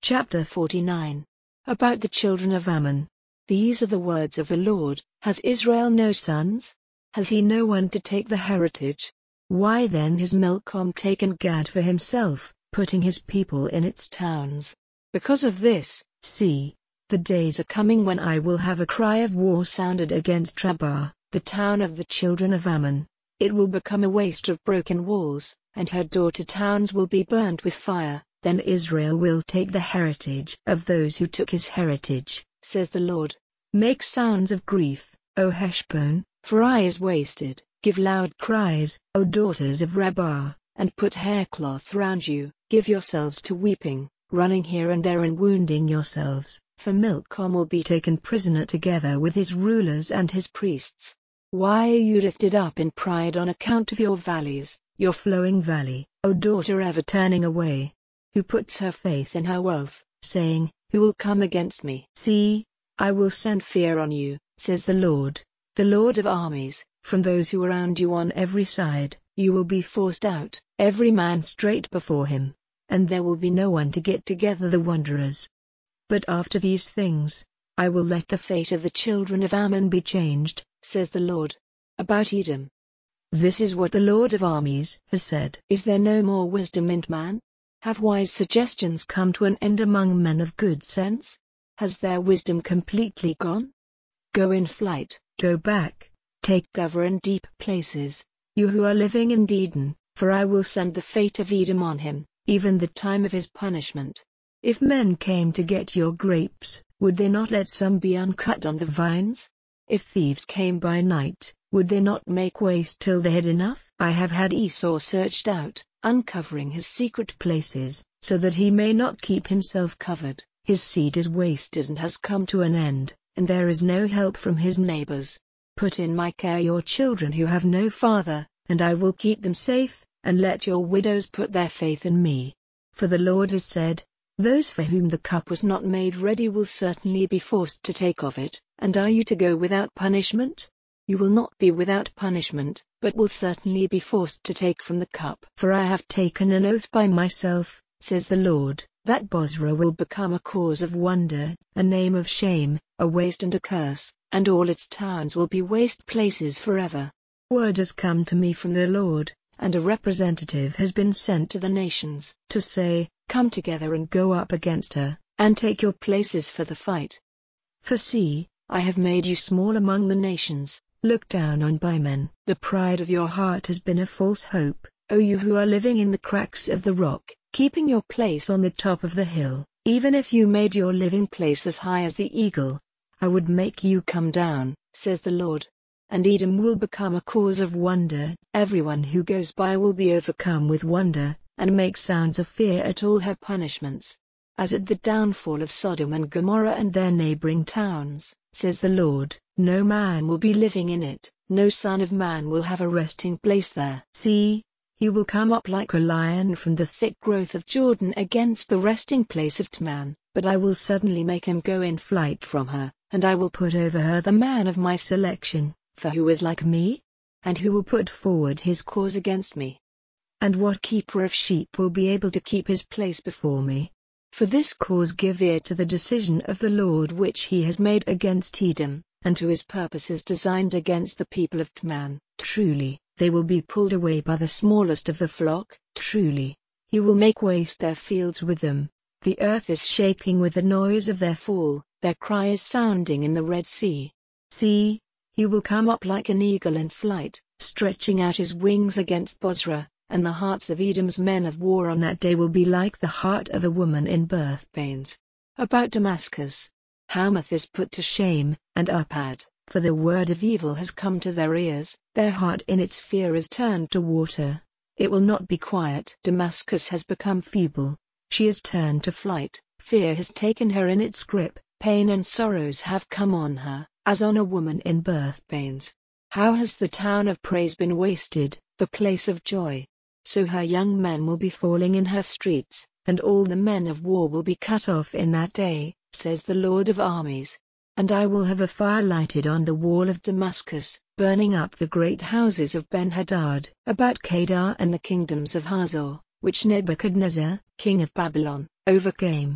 Chapter 49. About the children of Ammon. These are the words of the Lord. Has Israel no sons? Has he no one to take the heritage? Why then has Milcom taken Gad for himself, putting his people in its towns? Because of this, see, the days are coming when I will have a cry of war sounded against Rabbah, the town of the children of Ammon. It will become a waste of broken walls, and her daughter towns will be burned with fire. Then Israel will take the heritage of those who took his heritage, says the Lord. Make sounds of grief, O Heshbon, for Ai is wasted. Give loud cries, O daughters of Rabbah, and put haircloth round you. Give yourselves to weeping, running here and there and wounding yourselves, for Milcom will be taken prisoner together with his rulers and his priests. Why are you lifted up in pride on account of your valleys, your flowing valley, O daughter ever turning away? Who puts her faith in her wealth, saying, Who will come against me? See, I will send fear on you, says the Lord of armies, from those who surround you on every side. You will be forced out, every man straight before him, and there will be no one to get together the wanderers. But after these things, I will let the fate of the children of Ammon be changed, says the Lord. About Edom. This is what the Lord of armies has said. Is there no more wisdom in man? Have wise suggestions come to an end among men of good sense? Has their wisdom completely gone? Go in flight, go back, take cover in deep places, you who are living in Dedan, for I will send the fate of Edom on him, even the time of his punishment. If men came to get your grapes, would they not let some be uncut on the vines? If thieves came by night, would they not make waste till they had enough? I have had Esau searched out, uncovering his secret places, so that he may not keep himself covered. His seed is wasted and has come to an end, and there is no help from his neighbors. Put in my care your children who have no father, and I will keep them safe, and let your widows put their faith in me. For the Lord has said, those for whom the cup was not made ready will certainly be forced to take of it. And are you to go without punishment? You will not be without punishment, but will certainly be forced to take from the cup. For I have taken an oath by myself, says the Lord, that Bozrah will become a cause of wonder, a name of shame, a waste and a curse, and all its towns will be waste places forever. Word has come to me from the Lord, and a representative has been sent to the nations, to say, Come together and go up against her, and take your places for the fight. For see, I have made you small among the nations, looked down on by men. The pride of your heart has been a false hope, O you who are living in the cracks of the rock, keeping your place on the top of the hill. Even if you made your living place as high as the eagle, I would make you come down, says the Lord. And Edom will become a cause of wonder. Everyone who goes by will be overcome with wonder, and make sounds of fear at all her punishments. As at the downfall of Sodom and Gomorrah and their neighboring towns, says the Lord, no man will be living in it, no son of man will have a resting place there. See, he will come up like a lion from the thick growth of Jordan against the resting place of Teman, but I will suddenly make him go in flight from her, and I will put over her the man of my selection, for who is like me? And who will put forward his cause against me? And what keeper of sheep will be able to keep his place before me? For this cause give ear to the decision of the Lord which he has made against Edom, and to his purposes designed against the people of Teman. Truly, they will be pulled away by the smallest of the flock. Truly, he will make waste their fields with them. The earth is shaking with the noise of their fall, their cry is sounding in the Red Sea. See, he will come up like an eagle in flight, stretching out his wings against Bozrah, and the hearts of Edom's men of war on that day will be like the heart of a woman in birth pains. About Damascus. Hamath is put to shame, and Arpad, for the word of evil has come to their ears, their heart in its fear is turned to water. It will not be quiet. Damascus has become feeble, she is turned to flight, fear has taken her in its grip, pain and sorrows have come on her, as on a woman in birth pains. How has the town of praise been wasted, the place of joy? So her young men will be falling in her streets, and all the men of war will be cut off in that day, says the Lord of armies. And I will have a fire lighted on the wall of Damascus, burning up the great houses of Ben-Hadad, about Kedar and the kingdoms of Hazor, which Nebuchadnezzar, king of Babylon, overcame.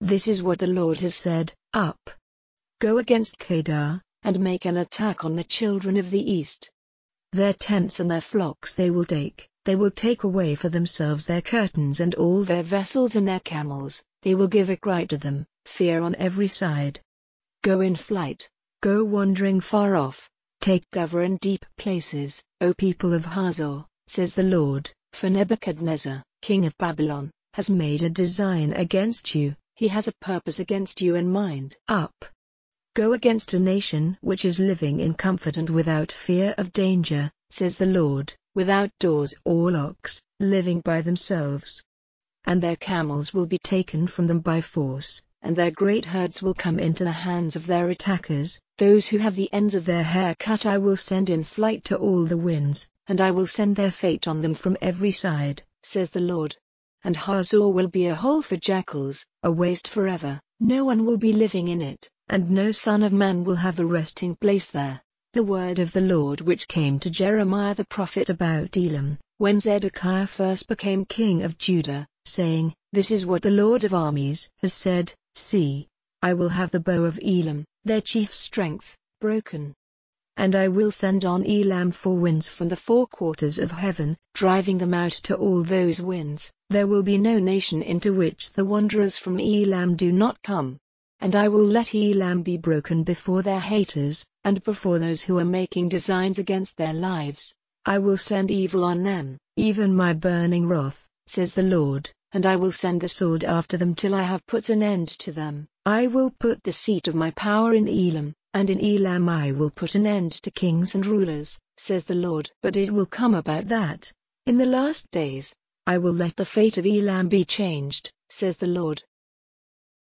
This is what the Lord has said, Up. Go against Kedar, and make an attack on the children of the east. Their tents and their flocks they will take away for themselves their curtains and all their vessels and their camels, they will give a cry to them, fear on every side. Go in flight, go wandering far off, take cover in deep places, O people of Hazor, says the Lord, for Nebuchadnezzar, king of Babylon, has made a design against you, he has a purpose against you in mind. Up. Go against a nation which is living in comfort and without fear of danger, says the Lord, without doors or locks, living by themselves. And their camels will be taken from them by force, and their great herds will come into the hands of their attackers, those who have the ends of their hair cut I will send in flight to all the winds, and I will send their fate on them from every side, says the Lord. And Hazor will be a hole for jackals, a waste forever, no one will be living in it, and no son of man will have a resting place there. The word of the Lord which came to Jeremiah the prophet about Elam, when Zedekiah first became king of Judah, saying, This is what the Lord of armies has said, See, I will have the bow of Elam, their chief strength, broken. And I will send on Elam 4 winds from the 4 quarters of heaven, driving them out to all those winds. There will be no nation into which the wanderers from Elam do not come. And I will let Elam be broken before their haters, and before those who are making designs against their lives. I will send evil on them, even my burning wrath, says the Lord, and I will send the sword after them till I have put an end to them. I will put the seat of my power in Elam, and in Elam I will put an end to kings and rulers, says the Lord. But it will come about that, in the last days, I will let the fate of Elam be changed, says the Lord.